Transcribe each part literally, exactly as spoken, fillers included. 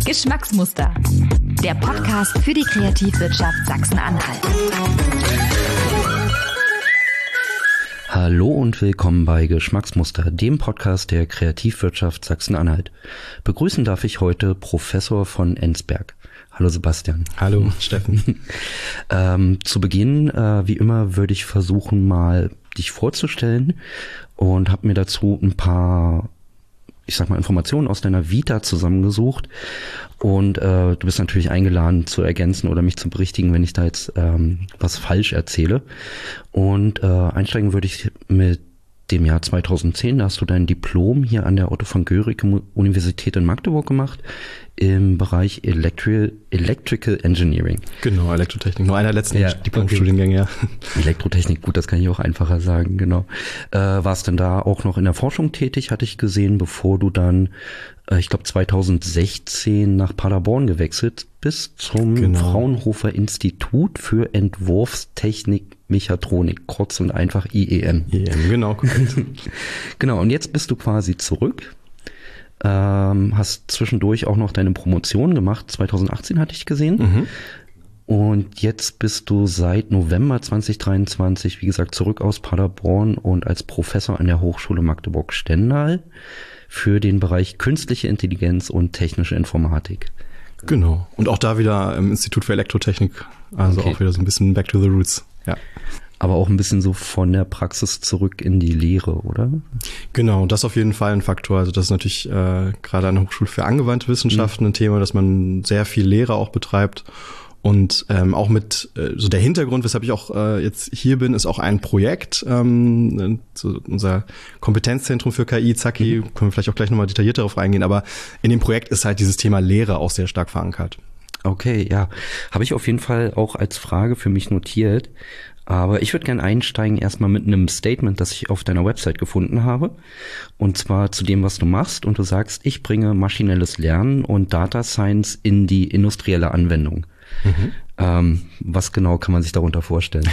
Geschmacksmuster, der Podcast für die Kreativwirtschaft Sachsen-Anhalt. Hallo und willkommen bei Geschmacksmuster, dem Podcast der Kreativwirtschaft Sachsen-Anhalt. Begrüßen darf ich heute Professor von Ensberg. Hallo Sebastian. Hallo Steffen. ähm, zu Beginn, äh, wie immer, würde ich versuchen, mal dich vorzustellen und habe mir dazu ein paar, ich sag mal, Informationen aus deiner Vita zusammengesucht. Und äh, du bist natürlich eingeladen zu ergänzen oder mich zu berichtigen, wenn ich da jetzt ähm, was falsch erzähle. Und äh, einsteigen würde ich mit dem Jahr zweitausendzehn. Da hast du dein Diplom hier an der Otto von Guericke Universität in Magdeburg gemacht im Bereich Electrical, Electrical Engineering. Genau, Elektrotechnik. Nur einer der letzten ja, Diplomstudiengänge, ja. Elektrotechnik, gut, das kann ich auch einfacher sagen, genau. Äh, warst denn da auch noch in der Forschung tätig, hatte ich gesehen, bevor du dann, äh, ich glaube zweitausendsechzehn nach Paderborn gewechselt bist zum genau. Fraunhofer Institut für Entwurfstechnik Mechatronik, kurz und einfach I E M. I E M, genau, korrekt. Genau, und jetzt bist du quasi zurück. Ähm, hast zwischendurch auch noch deine Promotion gemacht, zweitausendachtzehn hatte ich gesehen. Mhm. Und jetzt bist du seit November zweitausenddreiundzwanzig, wie gesagt, zurück aus Paderborn und als Professor an der Hochschule Magdeburg-Stendal für den Bereich Künstliche Intelligenz und Technische Informatik. Genau, und auch da wieder im Institut für Elektrotechnik, also okay. Auch wieder so ein bisschen back to the roots, ja. Aber auch ein bisschen so von der Praxis zurück in die Lehre, oder? Genau, das ist auf jeden Fall ein Faktor. Also das ist natürlich äh, gerade an der Hochschule für angewandte Wissenschaften mhm. ein Thema, dass man sehr viel Lehre auch betreibt. Und ähm, auch mit äh, so der Hintergrund, weshalb ich auch äh, jetzt hier bin, ist auch ein Projekt, ähm, so unser Kompetenzzentrum für K I, Zacki, mhm. können wir vielleicht auch gleich nochmal detailliert darauf eingehen. Aber in dem Projekt ist halt dieses Thema Lehre auch sehr stark verankert. Okay, ja. Habe ich auf jeden Fall auch als Frage für mich notiert. Aber ich würde gerne einsteigen erstmal mit einem Statement, das ich auf deiner Website gefunden habe. Und zwar zu dem, was du machst. Und du sagst, ich bringe maschinelles Lernen und Data Science in die industrielle Anwendung. Mhm. Ähm, was genau kann man sich darunter vorstellen?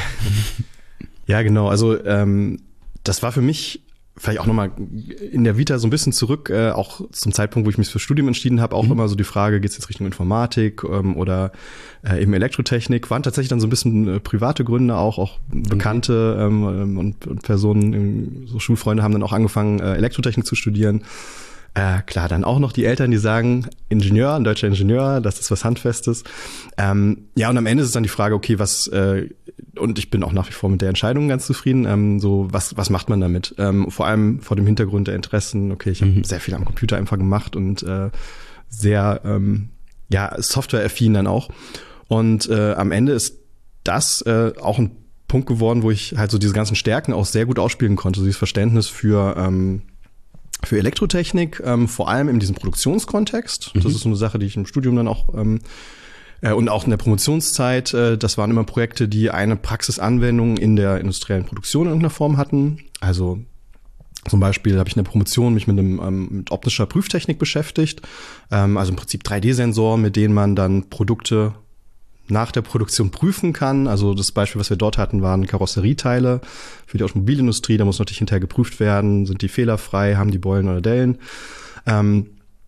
Ja, genau. Also ähm, das war für mich vielleicht auch nochmal in der Vita so ein bisschen zurück, äh, auch zum Zeitpunkt, wo ich mich für Studium entschieden habe, auch mhm. immer so die Frage, geht es jetzt Richtung Informatik ähm, oder äh, eben Elektrotechnik, waren tatsächlich dann so ein bisschen äh, private Gründe auch, auch Bekannte ähm, und, und Personen, so Schulfreunde haben dann auch angefangen, äh, Elektrotechnik zu studieren. Äh, klar, dann auch noch die Eltern, die sagen, Ingenieur, ein deutscher Ingenieur, das ist was Handfestes. Ähm, ja, und am Ende ist es dann die Frage, okay, was, äh, und ich bin auch nach wie vor mit der Entscheidung ganz zufrieden, ähm, so, was, was macht man damit? Ähm, vor allem vor dem Hintergrund der Interessen, okay, ich habe mhm. sehr viel am Computer einfach gemacht und äh, sehr, ähm, ja, softwareaffin dann auch. Und äh, am Ende ist das äh, auch ein Punkt geworden, wo ich halt so diese ganzen Stärken auch sehr gut ausspielen konnte, so dieses Verständnis für, ähm, für Elektrotechnik, ähm, vor allem in diesem Produktionskontext. Das mhm. ist so eine Sache, die ich im Studium dann auch ähm, äh, und auch in der Promotionszeit, äh, das waren immer Projekte, die eine Praxisanwendung in der industriellen Produktion in irgendeiner Form hatten. Also zum Beispiel habe ich in der Promotion mich mit einem ähm, mit optischer Prüftechnik beschäftigt. Ähm, also im Prinzip drei D-Sensoren, mit denen man dann Produkte nach der Produktion prüfen kann. Also das Beispiel, was wir dort hatten, waren Karosserieteile für die Automobilindustrie. Da muss natürlich hinterher geprüft werden, sind die fehlerfrei, haben die Beulen oder Dellen. Ähm,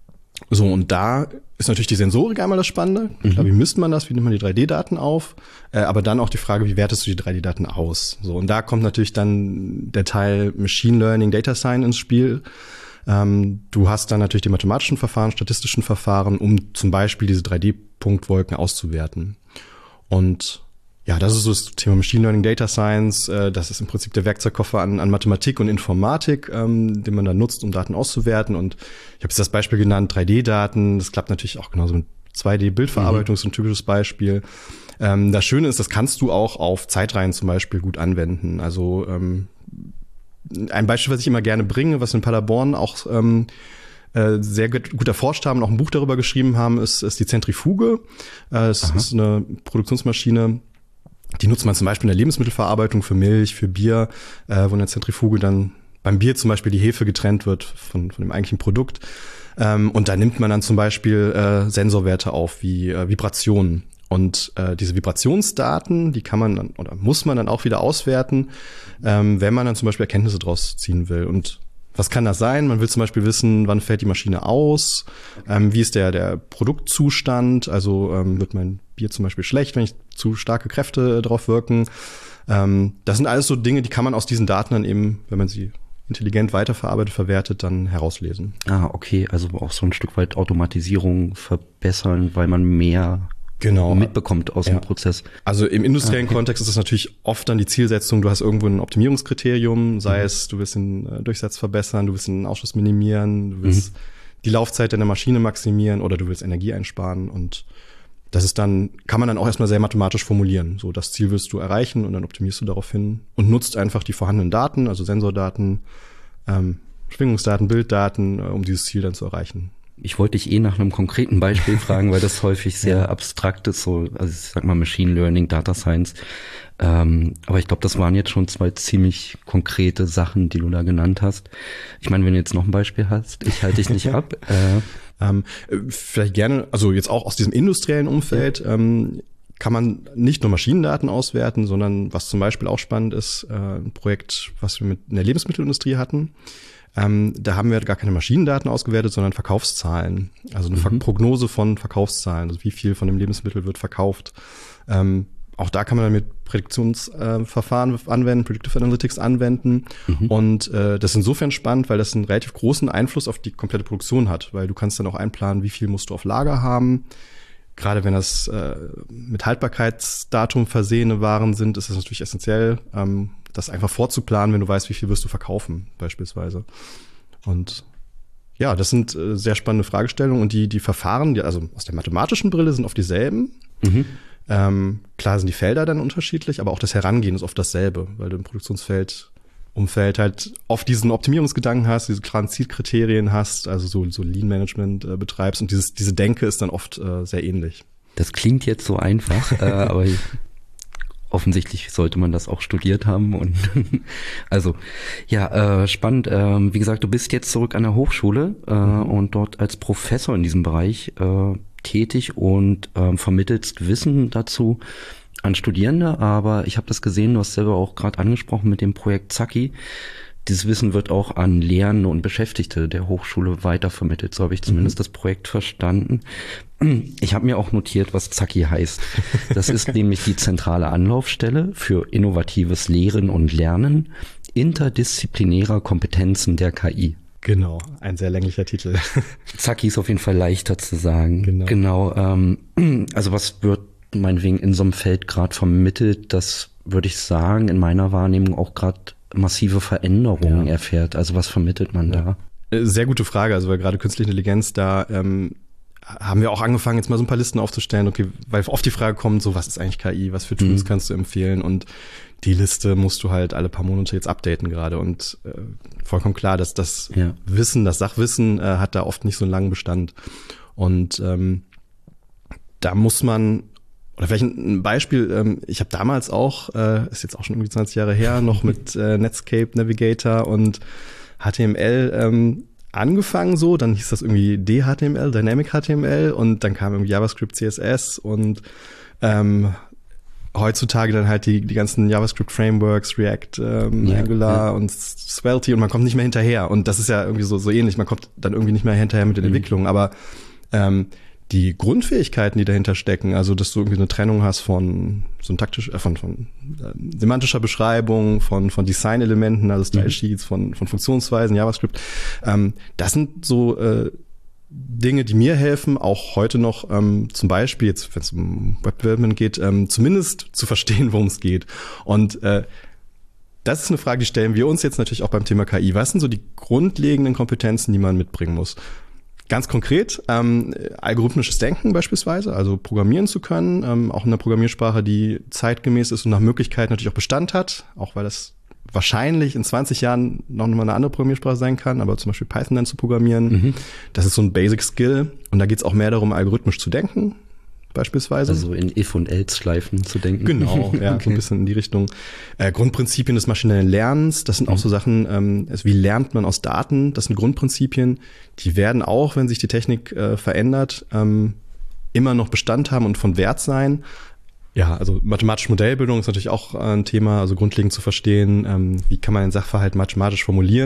so, und da ist natürlich die Sensorik einmal das Spannende. Mhm. Klar, wie misst man das? Wie nimmt man die drei D-Daten auf? Äh, aber dann auch die Frage, wie wertest du die drei D-Daten aus? So, und da kommt natürlich dann der Teil Machine Learning, Data Science ins Spiel. Ähm, du hast dann natürlich die mathematischen Verfahren, statistischen Verfahren, um zum Beispiel diese drei D-Punktwolken auszuwerten. Und ja, das ist so das Thema Machine Learning, Data Science. Äh, das ist im Prinzip der Werkzeugkoffer an, an Mathematik und Informatik, ähm, den man dann nutzt, um Daten auszuwerten. Und ich habe jetzt das Beispiel genannt, drei D-Daten. Das klappt natürlich auch genauso mit zwei D-Bildverarbeitung, mhm. ist ein typisches Beispiel. Ähm, das Schöne ist, das kannst du auch auf Zeitreihen zum Beispiel gut anwenden. Also ähm, ein Beispiel, was ich immer gerne bringe, was in Paderborn auch ähm, sehr gut erforscht haben und auch ein Buch darüber geschrieben haben, ist, ist die Zentrifuge. Es Aha. ist eine Produktionsmaschine, die nutzt man zum Beispiel in der Lebensmittelverarbeitung für Milch, für Bier, äh, wo in der Zentrifuge dann beim Bier zum Beispiel die Hefe getrennt wird von, von dem eigentlichen Produkt. Ähm, und da nimmt man dann zum Beispiel äh, Sensorwerte auf, wie äh, Vibrationen. Und äh, diese Vibrationsdaten, die kann man dann oder muss man dann auch wieder auswerten, ähm, wenn man dann zum Beispiel Erkenntnisse draus ziehen will. Und Was kann das sein? Man will zum Beispiel wissen, wann fällt die Maschine aus? Ähm, wie ist der, der Produktzustand? Also ähm, wird mein Bier zum Beispiel schlecht, wenn ich zu starke Kräfte äh, drauf wirken? Ähm, das sind alles so Dinge, die kann man aus diesen Daten dann eben, wenn man sie intelligent weiterverarbeitet, verwertet, dann herauslesen. Ah, okay. Also auch so ein Stück weit Automatisierung verbessern, weil man mehr genau mitbekommt aus ja. dem Prozess. Also im industriellen ah, okay. Kontext ist das natürlich oft dann die Zielsetzung, du hast irgendwo ein Optimierungskriterium, sei mhm. es, du willst den äh, Durchsatz verbessern, du willst den Ausschuss minimieren, du willst mhm. die Laufzeit deiner Maschine maximieren oder du willst Energie einsparen, und das ist dann, kann man dann auch erstmal sehr mathematisch formulieren. So, das Ziel willst du erreichen und dann optimierst du darauf hin und nutzt einfach die vorhandenen Daten, also Sensordaten, ähm, Schwingungsdaten, Bilddaten, äh, um dieses Ziel dann zu erreichen. Ich wollte dich eh nach einem konkreten Beispiel fragen, weil das häufig sehr ja. abstrakt ist, so, also ich sag mal Machine Learning, Data Science. Ähm, aber ich glaube, das waren jetzt schon zwei ziemlich konkrete Sachen, die du da genannt hast. Ich meine, wenn du jetzt noch ein Beispiel hast, ich halte dich nicht ab. Äh, ähm, vielleicht gerne, also jetzt auch aus diesem industriellen Umfeld, ja. ähm, kann man nicht nur Maschinendaten auswerten, sondern was zum Beispiel auch spannend ist, äh, ein Projekt, was wir mit in der Lebensmittelindustrie hatten. Ähm, da haben wir gar keine Maschinendaten ausgewertet, sondern Verkaufszahlen. Also eine mhm. Prognose von Verkaufszahlen, also wie viel von dem Lebensmittel wird verkauft. Ähm, auch da kann man dann mit Prädiktionsverfahren äh, anwenden, Predictive Analytics anwenden. Mhm. Und äh, das ist insofern spannend, weil das einen relativ großen Einfluss auf die komplette Produktion hat, weil du kannst dann auch einplanen, wie viel musst du auf Lager haben. Gerade wenn das äh, mit Haltbarkeitsdatum versehene Waren sind, ist das natürlich essentiell, ähm, das einfach vorzuplanen, wenn du weißt, wie viel wirst du verkaufen, beispielsweise. Und ja, das sind äh, sehr spannende Fragestellungen, und die die Verfahren, die, also aus der mathematischen Brille, sind oft dieselben. Mhm. Ähm, klar sind die Felder dann unterschiedlich, aber auch das Herangehen ist oft dasselbe, weil du im Produktionsfeld Umfeld halt oft diesen Optimierungsgedanken hast, diese klaren Zielkriterien hast, also so, so Lean-Management äh, betreibst, und dieses, diese Denke ist dann oft äh, sehr ähnlich. Das klingt jetzt so einfach, äh, aber offensichtlich sollte man das auch studiert haben. Und also ja, äh, spannend. Äh, wie gesagt, du bist jetzt zurück an der Hochschule äh, mhm. und dort als Professor in diesem Bereich äh, tätig und äh, vermittelst Wissen dazu an Studierende, aber ich habe das gesehen, du hast selber auch gerade angesprochen mit dem Projekt Zacki. Dieses Wissen wird auch an Lehrende und Beschäftigte der Hochschule weitervermittelt. So habe ich zumindest mhm. das Projekt verstanden. Ich habe mir auch notiert, was Zacki heißt. Das ist nämlich die zentrale Anlaufstelle für innovatives Lehren und Lernen interdisziplinärer Kompetenzen der K I. Genau, ein sehr länglicher Titel. Zacki ist auf jeden Fall leichter zu sagen. Genau. Genau. Ähm, also was wird meinetwegen in so einem Feld gerade vermittelt, das würde ich sagen, in meiner Wahrnehmung auch gerade massive Veränderungen ja. erfährt. Also was vermittelt man ja. da? Sehr gute Frage, also weil gerade künstliche Intelligenz, da ähm, haben wir auch angefangen, jetzt mal so ein paar Listen aufzustellen, okay, weil oft die Frage kommt, so was ist eigentlich K I, was für Tools mhm. kannst du empfehlen, und die Liste musst du halt alle paar Monate jetzt updaten gerade, und äh, vollkommen klar, dass das ja. Wissen, das Sachwissen äh, hat da oft nicht so einen langen Bestand, und ähm, da muss man, oder vielleicht ein Beispiel, ähm, ich habe damals auch, äh, ist jetzt auch schon irgendwie zwanzig Jahre her, noch mit äh, Netscape Navigator und H T M L ähm, angefangen so, dann hieß das irgendwie D H T M L, Dynamic H T M L, und dann kam irgendwie JavaScript, C S S, und ähm, heutzutage dann halt die die ganzen JavaScript-Frameworks, React, ähm, ja, Angular ja. und Svelte, und man kommt nicht mehr hinterher, und das ist ja irgendwie so so ähnlich, man kommt dann irgendwie nicht mehr hinterher mit den mhm. Entwicklungen, aber ähm, die Grundfähigkeiten, die dahinter stecken, also dass du irgendwie eine Trennung hast von syntaktisch, äh, von von äh, semantischer Beschreibung, von von Designelementen, also Style Sheets, mhm. von von Funktionsweisen, JavaScript, ähm, das sind so äh, Dinge, die mir helfen, auch heute noch ähm, zum Beispiel jetzt, wenn es um Web Development geht, ähm, zumindest zu verstehen, worum es geht. Und äh, das ist eine Frage, die stellen wir uns jetzt natürlich auch beim Thema K I. Was sind so die grundlegenden Kompetenzen, die man mitbringen muss? Ganz konkret, ähm, algorithmisches Denken beispielsweise, also programmieren zu können, ähm, auch in einer Programmiersprache, die zeitgemäß ist und nach Möglichkeit natürlich auch Bestand hat, auch weil das wahrscheinlich in zwanzig Jahren noch mal eine andere Programmiersprache sein kann, aber zum Beispiel Python dann zu programmieren, mhm. das ist so ein Basic Skill, und da geht es auch mehr darum, algorithmisch zu denken, beispielsweise. Also in If- und Else-Schleifen zu denken. Genau, ja, okay. So ein bisschen in die Richtung. Äh, Grundprinzipien des maschinellen Lernens, das sind auch so Sachen, ähm, also wie lernt man aus Daten, das sind Grundprinzipien, die werden auch, wenn sich die Technik äh, verändert, ähm, immer noch Bestand haben und von Wert sein. Ja, also mathematische Modellbildung ist natürlich auch ein Thema, also grundlegend zu verstehen, ähm, wie kann man einen Sachverhalt mathematisch formulieren,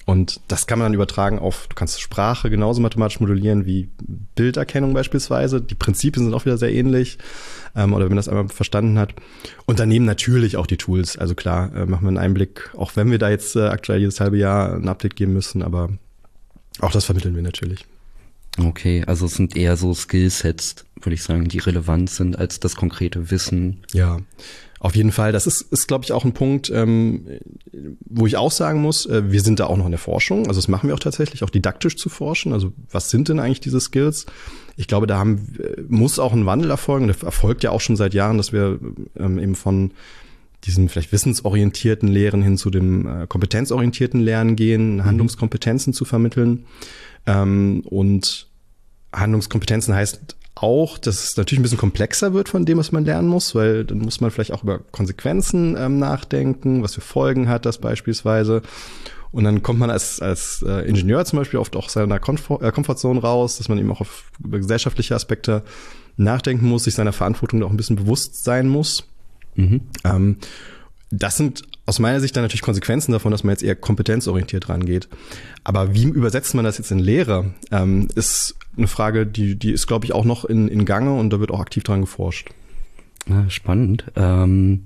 Und das kann man dann übertragen auf, du kannst Sprache genauso mathematisch modellieren wie Bilderkennung beispielsweise. Die Prinzipien sind auch wieder sehr ähnlich, ähm, oder wenn man das einmal verstanden hat. Und daneben natürlich auch die Tools. Also klar, äh, machen wir einen Einblick, auch wenn wir da jetzt äh, aktuell jedes halbe Jahr ein Update geben müssen, aber auch das vermitteln wir natürlich. Okay, also es sind eher so Skillsets, würde ich sagen, die relevant sind als das konkrete Wissen. Ja, auf jeden Fall. Das ist, ist glaube ich, auch ein Punkt, ähm, wo ich auch sagen muss, äh, wir sind da auch noch in der Forschung. Also das machen wir auch tatsächlich, auch didaktisch zu forschen. Also was sind denn eigentlich diese Skills? Ich glaube, da haben, muss auch ein Wandel erfolgen. Der erfolgt ja auch schon seit Jahren, dass wir ähm, eben von diesen vielleicht wissensorientierten Lehren hin zu dem äh, kompetenzorientierten Lernen gehen, Handlungskompetenzen zu vermitteln. Ähm, und Handlungskompetenzen heißt auch, dass es natürlich ein bisschen komplexer wird von dem, was man lernen muss, weil dann muss man vielleicht auch über Konsequenzen ähm, nachdenken, was für Folgen hat das beispielsweise. Und dann kommt man als als äh, Ingenieur zum Beispiel oft auch aus seiner Komfort, äh, Komfortzone raus, dass man eben auch auf, über gesellschaftliche Aspekte nachdenken muss, sich seiner Verantwortung auch ein bisschen bewusst sein muss. Mhm. Ähm, das sind aus meiner Sicht dann natürlich Konsequenzen davon, dass man jetzt eher kompetenzorientiert rangeht. Aber wie übersetzt man das jetzt in Lehre, ähm, ist eine Frage, die die ist, glaube ich, auch noch in, in Gange und da wird auch aktiv dran geforscht. Ja, spannend. Ähm,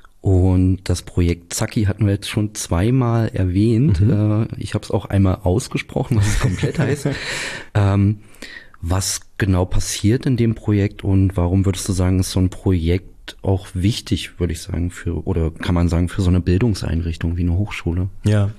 und das Projekt Zacki hatten wir jetzt schon zweimal erwähnt. Mhm. Äh, ich habe es auch einmal ausgesprochen, was es komplett heißt. Ähm, was genau passiert in dem Projekt und warum würdest du sagen, ist so ein Projekt auch wichtig, würde ich sagen, für, oder kann man sagen, für so eine Bildungseinrichtung wie eine Hochschule? Ja,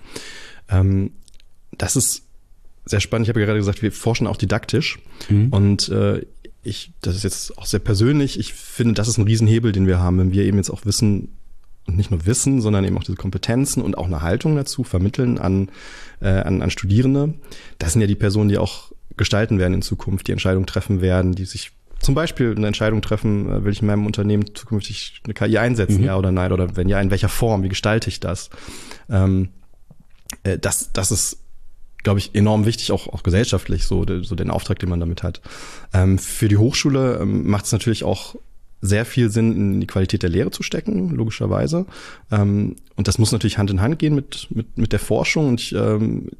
ähm, das ist sehr spannend. Ich habe ja gerade gesagt, wir forschen auch didaktisch. Mhm. Und äh, ich, das ist jetzt auch sehr persönlich, ich finde, das ist ein Riesenhebel, den wir haben, wenn wir eben jetzt auch Wissen, und nicht nur Wissen, sondern eben auch diese Kompetenzen und auch eine Haltung dazu vermitteln an, äh, an, an Studierende. Das sind ja die Personen, die auch gestalten werden in Zukunft, die Entscheidungen treffen werden, die sich zum Beispiel eine Entscheidung treffen, will ich in meinem Unternehmen zukünftig eine K I einsetzen, mhm. ja oder nein, oder wenn ja, in welcher Form, wie gestalte ich das? Ähm, äh, das, das ist, glaube ich, enorm wichtig, auch, auch gesellschaftlich, so, so den Auftrag, den man damit hat. Ähm, für die Hochschule ähm, macht es natürlich auch sehr viel Sinn, in die Qualität der Lehre zu stecken, logischerweise. Ähm, und das muss natürlich Hand in Hand gehen mit, mit, mit der Forschung. Und ich, ähm,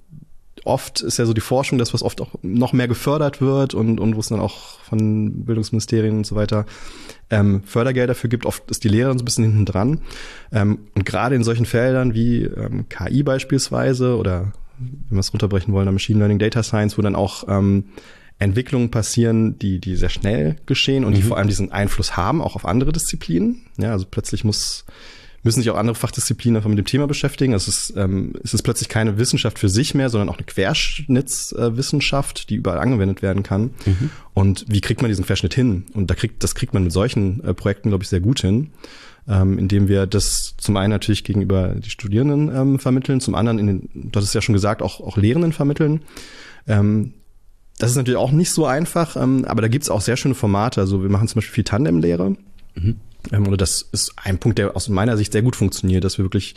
oft ist ja so die Forschung das, was oft auch noch mehr gefördert wird und, und wo es dann auch von Bildungsministerien und so weiter ähm, Fördergelder dafür gibt. Oft ist die Lehre so ein bisschen hinten dran. Ähm, und gerade in solchen Feldern wie ähm, K I beispielsweise oder, wenn wir es runterbrechen wollen, Machine Learning, Data Science, wo dann auch ähm, Entwicklungen passieren, die die sehr schnell geschehen und mhm. die vor allem diesen Einfluss haben, auch auf andere Disziplinen. Ja, also plötzlich muss müssen sich auch andere Fachdisziplinen einfach mit dem Thema beschäftigen. Es ist, ähm, es ist plötzlich keine Wissenschaft für sich mehr, sondern auch eine Querschnittswissenschaft, äh, die überall angewendet werden kann. Mhm. Und wie kriegt man diesen Querschnitt hin? Und da kriegt, das kriegt man mit solchen äh, Projekten, glaube ich, sehr gut hin, ähm, indem wir das zum einen natürlich gegenüber die Studierenden ähm, vermitteln, zum anderen, in den, du hattest ja schon gesagt, auch, auch Lehrenden vermitteln. Ähm, das ist natürlich auch nicht so einfach, ähm, aber da gibt's auch sehr schöne Formate. Also wir machen zum Beispiel viel Tandemlehre. Mhm. Oder das ist ein Punkt, der aus meiner Sicht sehr gut funktioniert, dass wir wirklich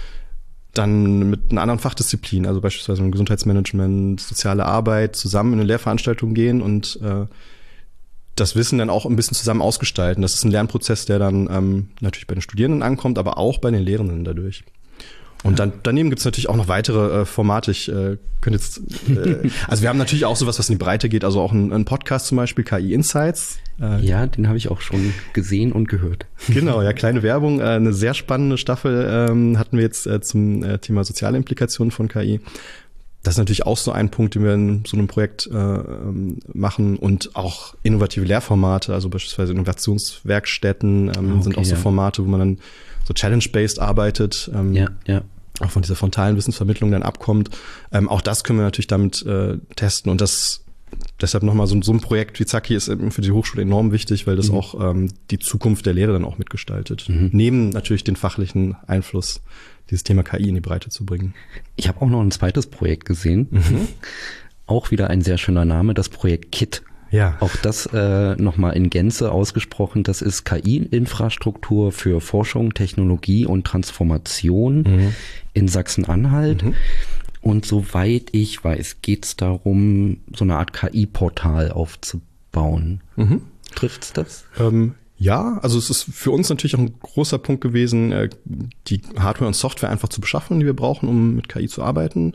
dann mit einer anderen Fachdisziplin, also beispielsweise im Gesundheitsmanagement, soziale Arbeit, zusammen in eine Lehrveranstaltung gehen und äh, das Wissen dann auch ein bisschen zusammen ausgestalten. Das ist ein Lernprozess, der dann ähm, natürlich bei den Studierenden ankommt, aber auch bei den Lehrenden dadurch. Und dann daneben gibt's natürlich auch noch weitere äh, Formate. Ich äh, könnte jetzt, äh, also wir haben natürlich auch sowas, was in die Breite geht, also auch ein, ein Podcast zum Beispiel, K I Insights. Äh, ja, den habe ich auch schon gesehen und gehört. Genau, ja, kleine Werbung. Äh, eine sehr spannende Staffel ähm, hatten wir jetzt äh, zum äh, Thema soziale Implikationen von K I. Das ist natürlich auch so ein Punkt, den wir in so einem Projekt äh, machen und auch innovative Lehrformate, also beispielsweise Innovationswerkstätten ähm, okay, sind auch so ja. Formate, wo man dann so challenge-based arbeitet. Ähm, ja, ja. Auch von dieser frontalen Wissensvermittlung dann abkommt. Ähm, auch das können wir natürlich damit äh, testen und das deshalb nochmal so, so ein Projekt wie Zacki ist eben für die Hochschule enorm wichtig, weil das mhm. auch ähm, die Zukunft der Lehre dann auch mitgestaltet. Mhm. Neben natürlich den fachlichen Einfluss, dieses Thema K I in die Breite zu bringen. Ich habe auch noch ein zweites Projekt gesehen. Mhm. Auch wieder ein sehr schöner Name, das Projekt K I T. Ja. Auch das äh, nochmal in Gänze ausgesprochen. Das ist K I-Infrastruktur für Forschung, Technologie und Transformation mhm. in Sachsen-Anhalt. Mhm. Und soweit ich weiß, geht es darum, so eine Art K I-Portal aufzubauen. Mhm. Trifft's das? Ähm, ja, also es ist für uns natürlich auch ein großer Punkt gewesen, äh, die Hardware und Software einfach zu beschaffen, die wir brauchen, um mit K I zu arbeiten.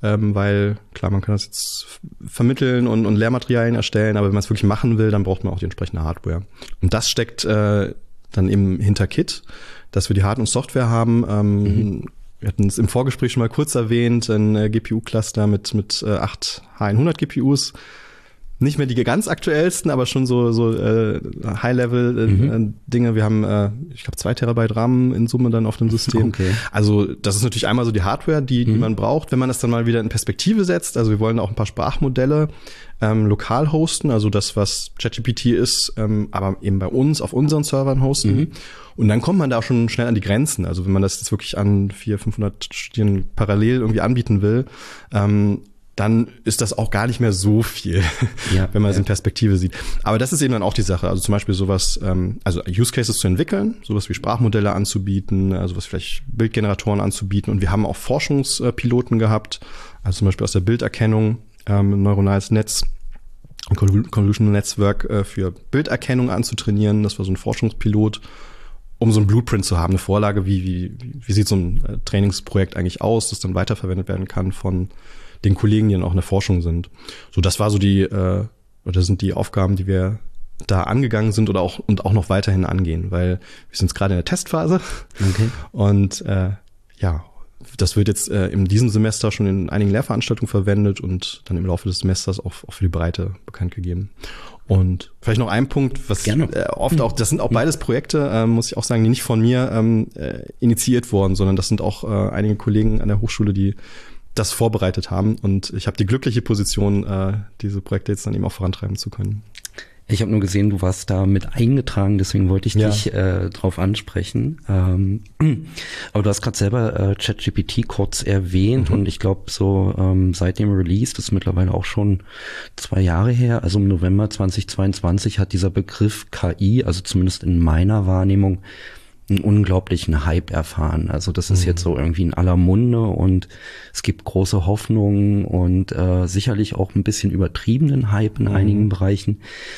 ähm, weil klar, man kann das jetzt vermitteln und, und Lehrmaterialien erstellen, aber wenn man es wirklich machen will, dann braucht man auch die entsprechende Hardware. Und das steckt äh, dann eben hinter Kit, dass wir die Hard- und Software haben. Ähm, mhm. Wir hatten es im Vorgespräch schon mal kurz erwähnt, ein äh, G P U-Cluster mit mit äh, acht H hundert G P Us. Nicht mehr die ganz aktuellsten, aber schon so so äh, High-Level-Dinge. Äh, mhm. Wir haben, äh, ich glaube, zwei Terabyte RAM in Summe dann auf dem System. Okay. Also das ist natürlich einmal so die Hardware, die, die mhm. man braucht. Wenn man das dann mal wieder in Perspektive setzt, also wir wollen auch ein paar Sprachmodelle ähm, lokal hosten, also das, was ChatGPT ist, ähm, aber eben bei uns auf unseren Servern hosten. Mhm. Und dann kommt man da auch schon schnell an die Grenzen. Also wenn man das jetzt wirklich an vierhundert, fünfhundert Studien parallel irgendwie anbieten will, ähm, dann ist das auch gar nicht mehr so viel, ja, wenn man es ja. in Perspektive sieht. Aber das ist eben dann auch die Sache. Also zum Beispiel sowas, ähm, also Use Cases zu entwickeln, sowas wie Sprachmodelle anzubieten, also was vielleicht Bildgeneratoren anzubieten. Und wir haben auch Forschungspiloten gehabt, also zum Beispiel aus der Bilderkennung, ähm, ein neuronales Netz, ein Convolutional Network äh, für Bilderkennung anzutrainieren. Das war so ein Forschungspilot, um so ein Blueprint zu haben, eine Vorlage, wie, wie, wie sieht so ein äh, Trainingsprojekt eigentlich aus, das dann weiterverwendet werden kann von den Kollegen, die dann auch in der Forschung sind. So, das war so die, äh, oder sind die Aufgaben, die wir da angegangen sind oder auch und auch noch weiterhin angehen, weil wir sind jetzt gerade in der Testphase. Okay. Und äh, ja, das wird jetzt äh, in diesem Semester schon in einigen Lehrveranstaltungen verwendet und dann im Laufe des Semesters auch, auch für die Breite bekannt gegeben. Und vielleicht noch ein Punkt, was äh, oft auch, das sind auch beides Projekte, äh, muss ich auch sagen, die nicht von mir ähm, äh, initiiert wurden, sondern das sind auch äh, einige Kollegen an der Hochschule, die das vorbereitet haben. Und ich habe die glückliche Position, äh, diese Projekte jetzt dann eben auch vorantreiben zu können. Ich habe nur gesehen, du warst da mit eingetragen, deswegen wollte ich ja. dich äh, drauf ansprechen. Ähm, aber du hast gerade selber äh, ChatGPT kurz erwähnt mhm. und ich glaube so ähm, seit dem Release, das ist mittlerweile auch schon zwei Jahre her, also im November zweitausendzweiundzwanzig hat dieser Begriff K I, also zumindest in meiner Wahrnehmung, einen unglaublichen Hype erfahren. Also das ist mhm. jetzt so irgendwie in aller Munde und es gibt große Hoffnungen und äh, sicherlich auch ein bisschen übertriebenen Hype in mhm. einigen Bereichen.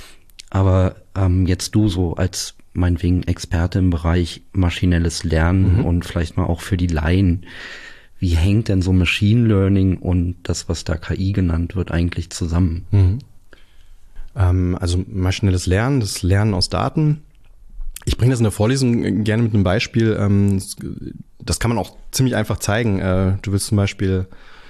Aber ähm, jetzt du so als meinetwegen Experte im Bereich maschinelles Lernen mhm. und vielleicht mal auch für die Laien, wie hängt denn so Machine Learning und das, was da K I genannt wird, eigentlich zusammen? Mhm. Ähm, also maschinelles Lernen, das Lernen aus Daten. Ich bringe das in der Vorlesung gerne mit einem Beispiel. Das kann man auch ziemlich einfach zeigen. Du willst zum Beispiel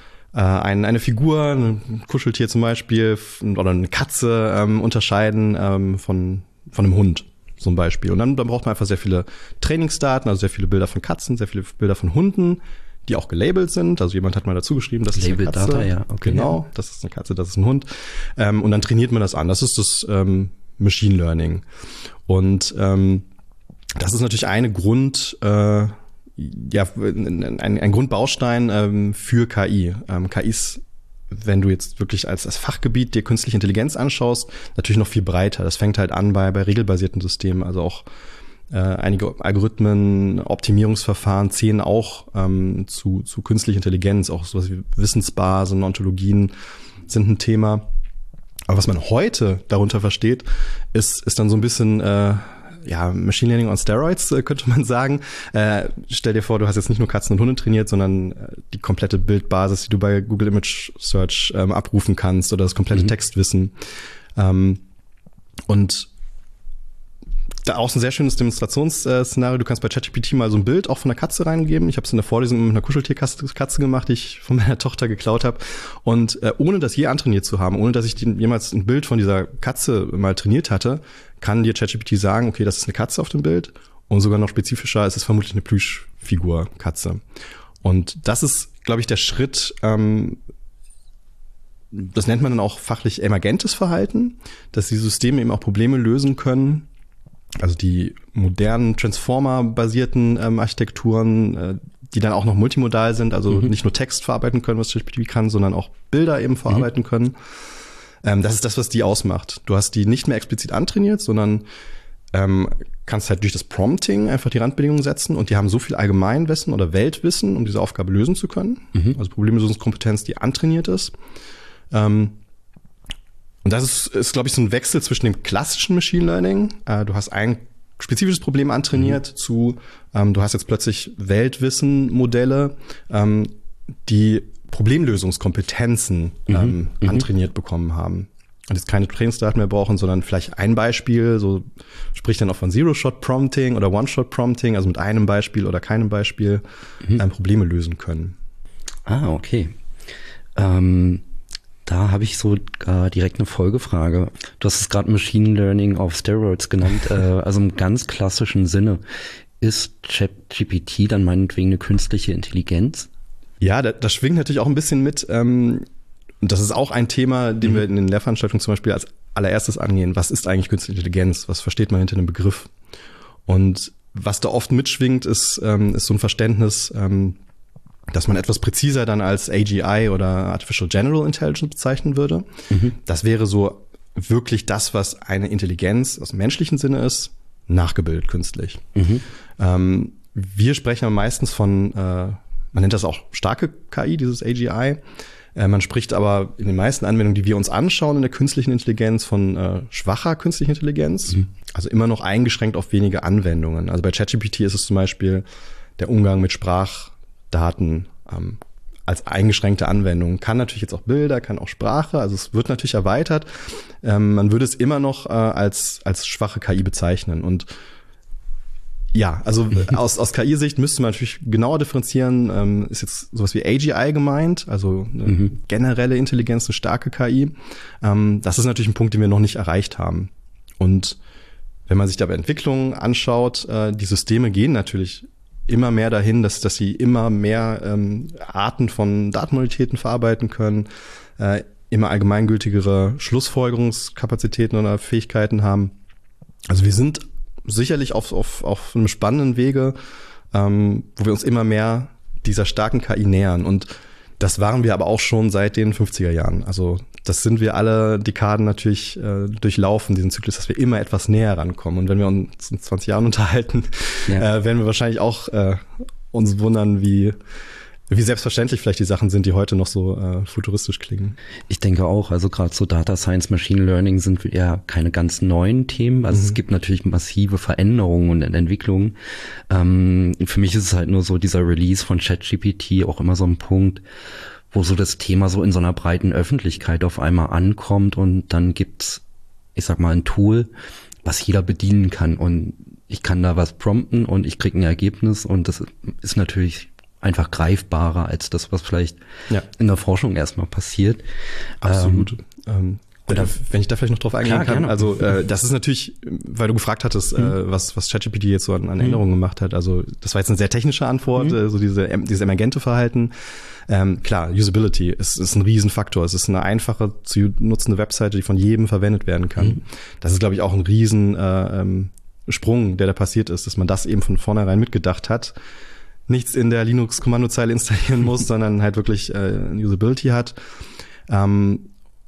eine Figur, ein Kuscheltier zum Beispiel oder eine Katze unterscheiden von, von einem Hund zum Beispiel. Und dann, dann braucht man einfach sehr viele Trainingsdaten, also sehr viele Bilder von Katzen, sehr viele Bilder von Hunden, die auch gelabelt sind. Also jemand hat mal dazu geschrieben, das ist eine Katze. Data, ja. Okay, genau, das ist eine Katze, das ist ein Hund. Und dann trainiert man das an. Das ist das Machine Learning. Und ähm, das ist natürlich eine Grund, äh, ja, ein, ein Grundbaustein ähm, für K I. Ähm, K Is, wenn du jetzt wirklich als, als Fachgebiet dir künstliche Intelligenz anschaust, natürlich noch viel breiter. Das fängt halt an bei, bei regelbasierten Systemen, also auch äh, einige Algorithmen, Optimierungsverfahren zählen auch ähm, zu, zu künstlicher Intelligenz, auch sowas wie Wissensbasen, Ontologien sind ein Thema. Aber was man heute darunter versteht, ist, ist dann so ein bisschen, äh, ja, Machine Learning on Steroids, äh, könnte man sagen. Äh, stell dir vor, du hast jetzt nicht nur Katzen und Hunde trainiert, sondern äh, die komplette Bildbasis, die du bei Google Image Search ähm, abrufen kannst oder das komplette mhm. Textwissen. Ähm, und da auch ein sehr schönes Demonstrationsszenario. Du kannst bei ChatGPT mal so ein Bild auch von einer Katze reingeben. Ich habe es in der Vorlesung mit einer Kuscheltierkatze gemacht, die ich von meiner Tochter geklaut habe. Und äh, ohne das je antrainiert zu haben, ohne dass ich die, jemals ein Bild von dieser Katze mal trainiert hatte, kann dir ChatGPT sagen, okay, das ist eine Katze auf dem Bild. Und sogar noch spezifischer, es ist vermutlich eine Plüschfigur Katze. Und das ist, glaube ich, der Schritt, ähm, das nennt man dann auch fachlich emergentes Verhalten, dass die Systeme eben auch Probleme lösen können. Also die modernen Transformer-basierten ähm, Architekturen, äh, die dann auch noch multimodal sind, also mhm. nicht nur Text verarbeiten können, was ChatGPT kann, sondern auch Bilder eben verarbeiten mhm. können. Ähm, das ist das, was die ausmacht. Du hast die nicht mehr explizit antrainiert, sondern ähm, kannst halt durch das Prompting einfach die Randbedingungen setzen und die haben so viel Allgemeinwissen oder Weltwissen, um diese Aufgabe lösen zu können. Mhm. Also Problemlösungskompetenz, die antrainiert ist. Ähm, Und das ist, ist glaube ich, so ein Wechsel zwischen dem klassischen Machine Learning. Äh, du hast ein spezifisches Problem antrainiert mhm. zu, ähm, du hast jetzt plötzlich Weltwissen-Modelle, ähm, die Problemlösungskompetenzen mhm. ähm, mhm. antrainiert bekommen haben. Und jetzt keine Trainingsdaten mehr brauchen, sondern vielleicht ein Beispiel, so spricht dann auch von Zero-Shot-Prompting oder One-Shot-Prompting, also mit einem Beispiel oder keinem Beispiel mhm. ähm, Probleme lösen können. Ah, okay. Ähm, da habe ich so äh, direkt eine Folgefrage. Du hast es gerade Machine Learning auf Steroids genannt, äh, also im ganz klassischen Sinne. Ist ChatGPT dann meinetwegen eine künstliche Intelligenz? Ja, das, das schwingt natürlich auch ein bisschen mit. Ähm, und das ist auch ein Thema, den mhm. wir in den Lehrveranstaltungen zum Beispiel als allererstes angehen. Was ist eigentlich künstliche Intelligenz? Was versteht man hinter dem Begriff? Und was da oft mitschwingt, ist, ähm, ist so ein Verständnis, ähm, dass man etwas präziser dann als A G I oder Artificial General Intelligence bezeichnen würde. Mhm. Das wäre so wirklich das, was eine Intelligenz aus dem menschlichen Sinne ist, nachgebildet künstlich. Mhm. Ähm, wir sprechen meistens von, äh, man nennt das auch starke K I, dieses A G I. Äh, man spricht aber in den meisten Anwendungen, die wir uns anschauen in der künstlichen Intelligenz, von äh, schwacher künstlicher Intelligenz. Mhm. Also immer noch eingeschränkt auf wenige Anwendungen. Also bei ChatGPT ist es zum Beispiel der Umgang mit Sprachdaten ähm, als eingeschränkte Anwendung. Kann natürlich jetzt auch Bilder, kann auch Sprache, also es wird natürlich erweitert. Ähm, man würde es immer noch äh, als als schwache K I bezeichnen. Und ja, also aus aus K I-Sicht müsste man natürlich genauer differenzieren. Ähm, ist jetzt sowas wie A G I gemeint, also eine mhm. generelle Intelligenz, eine starke K I. Ähm, das ist natürlich ein Punkt, den wir noch nicht erreicht haben. Und wenn man sich dabei Entwicklungen anschaut, äh, die Systeme gehen natürlich immer mehr dahin, dass dass sie immer mehr ähm, Arten von Datenmodalitäten verarbeiten können, äh, immer allgemeingültigere Schlussfolgerungskapazitäten oder Fähigkeiten haben. Also wir sind sicherlich auf auf auf einem spannenden Wege, ähm, wo wir uns immer mehr dieser starken K I nähern. Und das waren wir aber auch schon seit den fünfziger Jahren. Also das sind wir alle Dekaden natürlich äh, durchlaufen, diesen Zyklus, dass wir immer etwas näher rankommen. Und wenn wir uns in zwanzig Jahren unterhalten, ja. äh, werden wir wahrscheinlich auch äh, uns wundern, wie wie selbstverständlich vielleicht die Sachen sind, die heute noch so äh, futuristisch klingen. Ich denke auch, also gerade so Data Science, Machine Learning sind ja keine ganz neuen Themen. Also mhm. es gibt natürlich massive Veränderungen und Entwicklungen. Ähm, für mich ist es halt nur so dieser Release von ChatGPT auch immer so ein Punkt, wo so das Thema so in so einer breiten Öffentlichkeit auf einmal ankommt und dann gibt's, ich sag mal, ein Tool, was jeder bedienen kann und ich kann da was prompten und ich kriege ein Ergebnis und das ist natürlich einfach greifbarer als das, was vielleicht ja. in der Forschung erstmal passiert. Absolut. Ähm, Oder wenn ich da vielleicht noch drauf eingehen klar, kann. Gerne. Also äh, das ist natürlich, weil du gefragt hattest, mhm. äh, was was ChatGPT jetzt so an, an Änderungen mhm. gemacht hat. Also das war jetzt eine sehr technische Antwort, mhm. äh, so diese dieses emergente Verhalten. Ähm, klar, Usability ist, ist ein Riesenfaktor. Es ist eine einfache zu nutzende Webseite, die von jedem verwendet werden kann. Mhm. Das ist, glaube ich, auch ein Riesen äh, ähm, Sprung, der da passiert ist, dass man das eben von vornherein mitgedacht hat. Nichts in der Linux-Kommandozeile installieren muss, sondern halt wirklich äh, Usability hat. Ähm,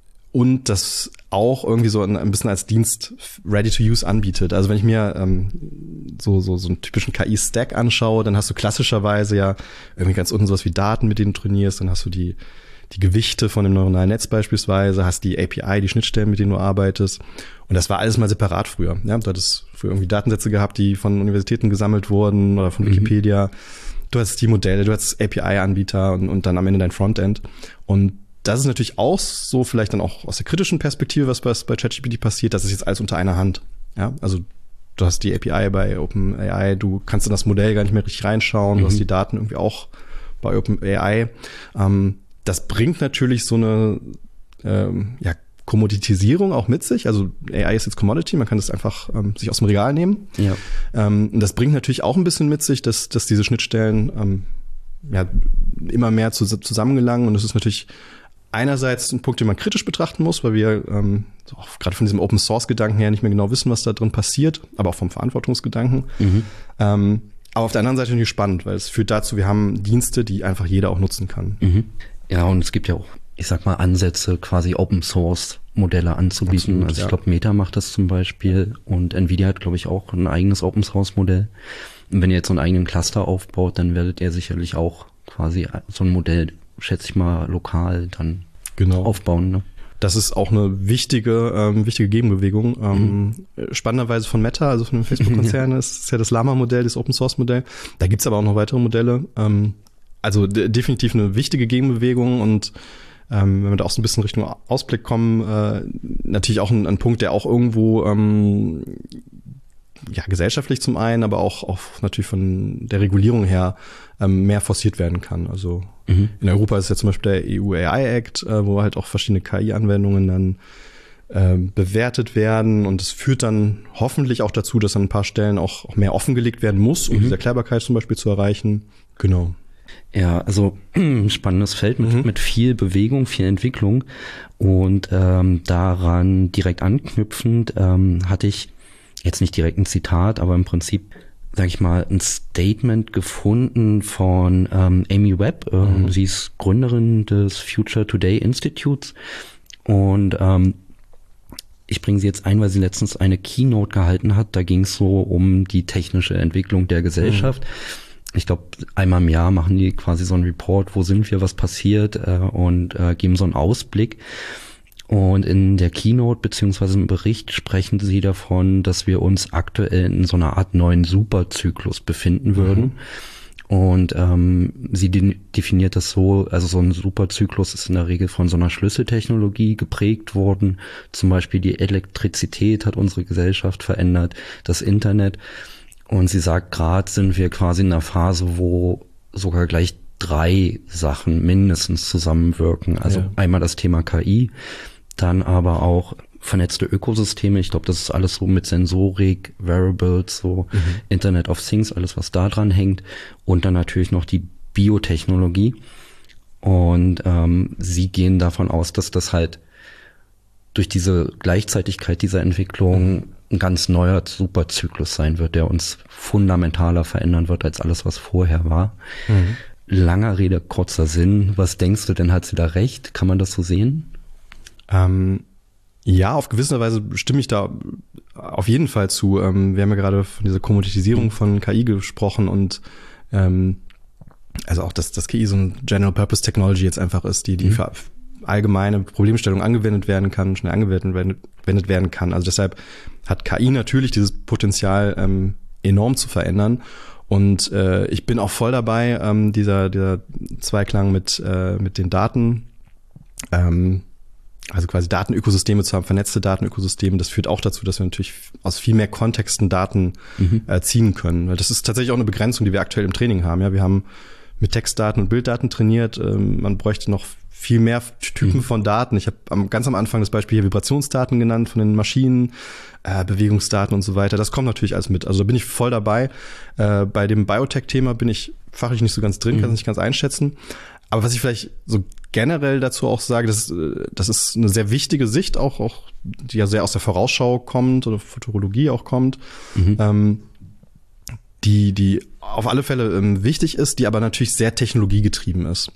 und das auch irgendwie so ein, ein bisschen als Dienst ready to use anbietet. Also wenn ich mir ähm, so so so einen typischen K I-Stack anschaue, dann hast du klassischerweise ja irgendwie ganz unten sowas wie Daten, mit denen du trainierst, dann hast du die die Gewichte von dem neuronalen Netz beispielsweise, hast die A P I, die Schnittstellen, mit denen du arbeitest. Und das war alles mal separat früher. Ja, du hattest früher irgendwie Datensätze gehabt, die von Universitäten gesammelt wurden oder von Wikipedia. Mhm. Du hast die Modelle, du hast A P I-Anbieter und, und dann am Ende dein Frontend. Und das ist natürlich auch so, vielleicht dann auch aus der kritischen Perspektive, was, was bei ChatGPT passiert, das ist jetzt alles unter einer Hand. Ja, also du hast die A P I bei OpenAI, du kannst in das Modell gar nicht mehr richtig reinschauen, mhm. du hast die Daten irgendwie auch bei OpenAI. Ähm, das bringt natürlich so eine ähm, ja, Kommoditisierung auch mit sich. Also A I ist jetzt Commodity, man kann das einfach ähm, sich aus dem Regal nehmen. Ja. Ähm, und das bringt natürlich auch ein bisschen mit sich, dass, dass diese Schnittstellen ähm, ja, immer mehr zu, zusammengelangen. Und das ist natürlich einerseits ein Punkt, den man kritisch betrachten muss, weil wir ähm, auch gerade von diesem Open-Source-Gedanken her nicht mehr genau wissen, was da drin passiert, aber auch vom Verantwortungsgedanken. Mhm. Ähm, aber auf der anderen Seite natürlich spannend, weil es führt dazu, wir haben Dienste, die einfach jeder auch nutzen kann. Mhm. Ja, und es gibt ja auch, ich sag mal, Ansätze, quasi Open-Source-Modelle anzubieten. Absolut, also ich ja. glaube, Meta macht das zum Beispiel und Nvidia hat, glaube ich, auch ein eigenes Open-Source-Modell. Und wenn ihr jetzt so einen eigenen Cluster aufbaut, dann werdet ihr sicherlich auch quasi so ein Modell, schätze ich mal, lokal dann genau. aufbauen. Ne? Das ist auch eine wichtige, ähm, wichtige Gegenbewegung. Ähm, mhm. Spannenderweise von Meta, also von dem Facebook-Konzern, ja. ist ja das Llama-Modell, das Open-Source-Modell. Da gibt's aber auch noch weitere Modelle. Ähm, also d- definitiv eine wichtige Gegenbewegung und ähm, wenn wir da auch so ein bisschen Richtung Ausblick kommen, äh, natürlich auch ein, ein Punkt, der auch irgendwo ähm, ja gesellschaftlich zum einen, aber auch, auch natürlich von der Regulierung her ähm, mehr forciert werden kann. Also mhm. in Europa ist ja zum Beispiel der E U A I Act, äh, wo halt auch verschiedene K I-Anwendungen dann äh, bewertet werden und es führt dann hoffentlich auch dazu, dass an ein paar Stellen auch, auch mehr offengelegt werden muss, um mhm. diese Erklärbarkeit zum Beispiel zu erreichen. Genau. Ja, also spannendes Feld mit, mhm. mit viel Bewegung, viel Entwicklung und ähm, daran direkt anknüpfend ähm, hatte ich jetzt nicht direkt ein Zitat, aber im Prinzip, sage ich mal, ein Statement gefunden von ähm, Amy Webb. Ähm, mhm. Sie ist Gründerin des Future Today Institutes und ähm, ich bringe sie jetzt ein, weil sie letztens eine Keynote gehalten hat. Da ging es so um die technische Entwicklung der Gesellschaft. Mhm. Ich glaube, einmal im Jahr machen die quasi so einen Report, wo sind wir, was passiert äh, und äh, geben so einen Ausblick. Und in der Keynote beziehungsweise im Bericht sprechen sie davon, dass wir uns aktuell in so einer Art neuen Superzyklus befinden würden. Mhm. Und ähm, sie de- definiert das so, also so ein Superzyklus ist in der Regel von so einer Schlüsseltechnologie geprägt worden. Zum Beispiel die Elektrizität hat unsere Gesellschaft verändert, das Internet. Und sie sagt, gerade sind wir quasi in einer Phase, wo sogar gleich drei Sachen mindestens zusammenwirken. Also ja. einmal das Thema K I, dann aber auch vernetzte Ökosysteme. Ich glaube, das ist alles so mit Sensorik, Wearables, so mhm. Internet of Things, alles was da dran hängt. Und dann natürlich noch die Biotechnologie. Und ähm, sie gehen davon aus, dass das halt durch diese Gleichzeitigkeit dieser Entwicklung mhm. ein ganz neuer Superzyklus sein wird, der uns fundamentaler verändern wird als alles, was vorher war. Mhm. Langer Rede, kurzer Sinn. Was denkst du denn, hat sie da recht? Kann man das so sehen? Ähm, ja, auf gewisse Weise stimme ich da auf jeden Fall zu. Ähm, wir haben ja gerade von dieser Kommoditisierung von K I gesprochen und ähm, also auch, dass das K I so ein General-Purpose-Technology jetzt einfach ist, die, die mhm. für allgemeine Problemstellung angewendet werden kann, schnell angewendet werden kann. Also deshalb hat K I natürlich dieses Potenzial, ähm, enorm zu verändern. Und äh, ich bin auch voll dabei, ähm, dieser dieser Zweiklang mit äh, mit den Daten, ähm, also quasi Datenökosysteme zu haben, vernetzte Datenökosysteme. Das führt auch dazu, dass wir natürlich aus viel mehr Kontexten Daten mhm. äh, ziehen können. Weil das ist tatsächlich auch eine Begrenzung, die wir aktuell im Training haben. Ja, wir haben mit Textdaten und Bilddaten trainiert. Ähm, man bräuchte noch viel mehr Typen mhm. von Daten. Ich habe am, ganz am Anfang das Beispiel hier Vibrationsdaten genannt von den Maschinen, äh, Bewegungsdaten und so weiter. Das kommt natürlich alles mit. Also da bin ich voll dabei. Äh, bei dem Biotech-Thema bin ich fachlich nicht so ganz drin, mhm. kann es nicht ganz einschätzen. Aber was ich vielleicht so generell dazu auch sage, das, das ist eine sehr wichtige Sicht, auch, auch die ja sehr aus der Vorausschau kommt oder Futurologie auch kommt, mhm. ähm, die, die auf alle Fälle ähm, wichtig ist, die aber natürlich sehr technologiegetrieben ist.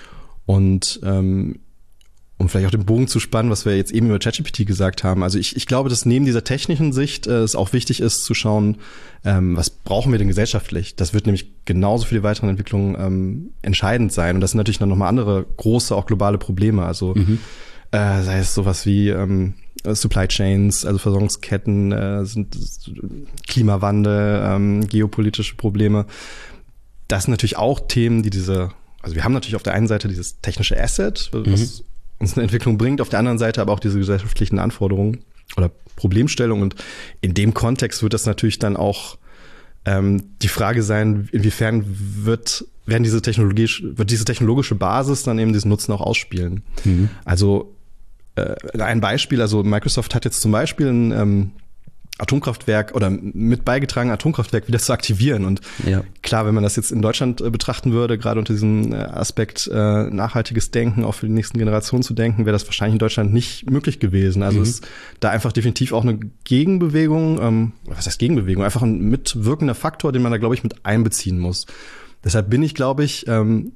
Und ähm, um vielleicht auch den Bogen zu spannen, was wir jetzt eben über ChatGPT gesagt haben. Also ich, ich glaube, dass neben dieser technischen Sicht äh, es auch wichtig ist zu schauen, ähm, was brauchen wir denn gesellschaftlich? Das wird nämlich genauso für die weiteren Entwicklungen ähm, entscheidend sein. Und das sind natürlich dann nochmal andere große, auch globale Probleme. Also mhm. äh, sei es sowas wie ähm, Supply Chains, also Versorgungsketten, äh, sind Klimawandel, ähm, geopolitische Probleme. Das sind natürlich auch Themen, die diese, also wir haben natürlich auf der einen Seite dieses technische Asset, was mhm. uns eine Entwicklung bringt, auf der anderen Seite aber auch diese gesellschaftlichen Anforderungen oder Problemstellungen. Und in dem Kontext wird das natürlich dann auch ähm, die Frage sein, inwiefern wird, werden diese Technologie, wird diese technologische Basis dann eben diesen Nutzen auch ausspielen. Mhm. Also äh, ein Beispiel, also Microsoft hat jetzt zum Beispiel ein ähm, Atomkraftwerk oder mit beigetragen, Atomkraftwerk wieder zu aktivieren. Und ja. klar, wenn man das jetzt in Deutschland äh, betrachten würde, gerade unter diesem äh, Aspekt äh, nachhaltiges Denken, auch für die nächsten Generationen zu denken, wäre das wahrscheinlich in Deutschland nicht möglich gewesen. Also mhm. ist da einfach definitiv auch eine Gegenbewegung, ähm, was heißt Gegenbewegung? Einfach ein mitwirkender Faktor, den man da, glaube ich, mit einbeziehen muss. Deshalb bin ich, glaube ich, ähm,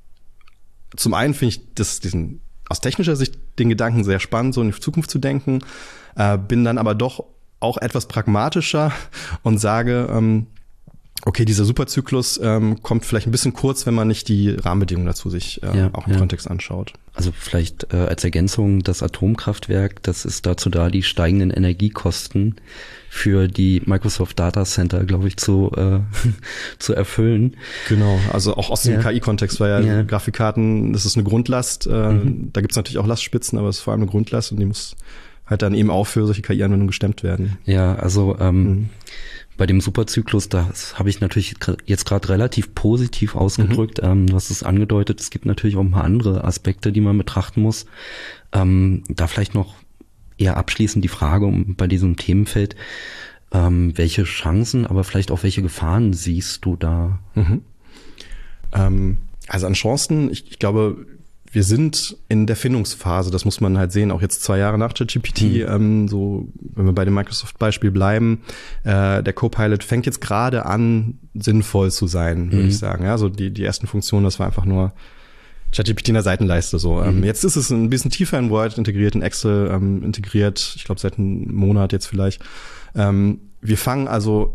zum einen finde ich das, diesen aus technischer Sicht den Gedanken sehr spannend, so in die Zukunft zu denken, äh, bin dann aber doch auch etwas pragmatischer und sage, ähm, okay, dieser Superzyklus ähm, kommt vielleicht ein bisschen kurz, wenn man nicht die Rahmenbedingungen dazu sich äh, Ja, auch im ja. Kontext anschaut. Also vielleicht äh, als Ergänzung, das Atomkraftwerk, das ist dazu da, die steigenden Energiekosten für die Microsoft Data Center, glaube ich, zu äh, zu erfüllen. Genau, also auch aus dem Ja. K I-Kontext, weil ja, Ja. Grafikkarten, das ist eine Grundlast, äh, Mhm. da gibt's natürlich auch Lastspitzen, aber es ist vor allem eine Grundlast und die muss halt dann eben auch für solche K I-Anwendungen gestemmt werden. Ja, also ähm, Mhm. bei dem Superzyklus, das habe ich natürlich gr- jetzt gerade relativ positiv ausgedrückt. Ähm, du hast es angedeutet, es gibt natürlich auch ein paar andere Aspekte, die man betrachten muss. Ähm, da vielleicht noch eher abschließend die Frage um, bei diesem Themenfeld, ähm, welche Chancen, aber vielleicht auch welche Gefahren siehst du da? Mhm. Ähm, also an Chancen, ich, ich glaube, wir sind in der Findungsphase, das muss man halt sehen, auch jetzt zwei Jahre nach ChatGPT, Mhm. ähm, so, wenn wir bei dem Microsoft-Beispiel bleiben, äh, der Copilot fängt jetzt gerade an, sinnvoll zu sein, würde Mhm. ich sagen. Ja, so die, die ersten Funktionen, das war einfach nur ChatGPT in der Seitenleiste, so. Mhm. Ähm, jetzt ist es ein bisschen tiefer in Word integriert, in Excel ähm, integriert, ich glaube seit einem Monat jetzt vielleicht. Ähm, wir fangen also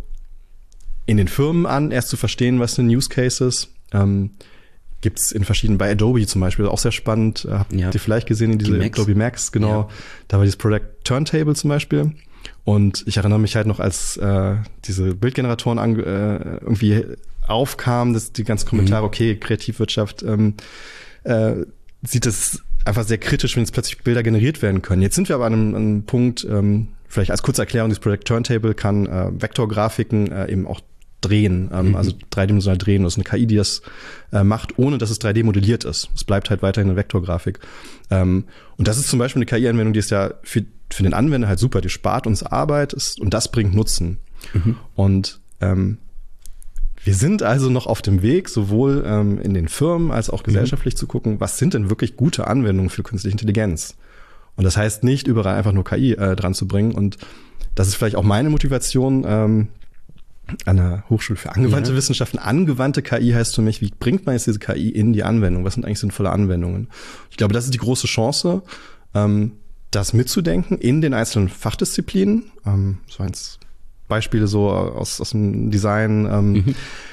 in den Firmen an, erst zu verstehen, was sind Use Cases, ähm, gibt's in verschiedenen, bei Adobe zum Beispiel, auch sehr spannend, äh, habt Ja. ihr vielleicht gesehen, in diese Die Macs. Adobe Macs, genau, Ja. da war dieses Product Turntable zum Beispiel und ich erinnere mich halt noch, als äh, diese Bildgeneratoren an, äh, irgendwie aufkamen, dass die ganzen Kommentare, Mhm. okay, Kreativwirtschaft ähm, äh, sieht es einfach sehr kritisch, wenn jetzt plötzlich Bilder generiert werden können. Jetzt sind wir aber an einem, an einem Punkt, ähm, vielleicht als kurze Erklärung, dieses Product Turntable kann äh, Vektorgrafiken äh, eben auch drehen, ähm, Mhm. also dreidimensional drehen. Das ist eine K I, die das äh, macht, ohne dass es drei D modelliert ist. Es bleibt halt weiterhin eine Vektorgrafik. Ähm, und das ist zum Beispiel eine K I-Anwendung, die ist ja für, für den Anwender halt super. Die spart uns Arbeit ist, und das bringt Nutzen. Mhm. Und ähm, wir sind also noch auf dem Weg, sowohl ähm, in den Firmen als auch gesellschaftlich Mhm. zu gucken, was sind denn wirklich gute Anwendungen für künstliche Intelligenz? Und das heißt nicht, überall einfach nur K I äh, dran zu bringen. Und das ist vielleicht auch meine Motivation, ähm, an der Hochschule für angewandte Ja. Wissenschaften. Angewandte K I heißt für mich, wie bringt man jetzt diese K I in die Anwendung? Was sind eigentlich sinnvolle Anwendungen? Ich glaube, das ist die große Chance, ähm, das mitzudenken in den einzelnen Fachdisziplinen. Ähm, so eins Beispiele so aus, aus dem Design. Ähm, Mhm.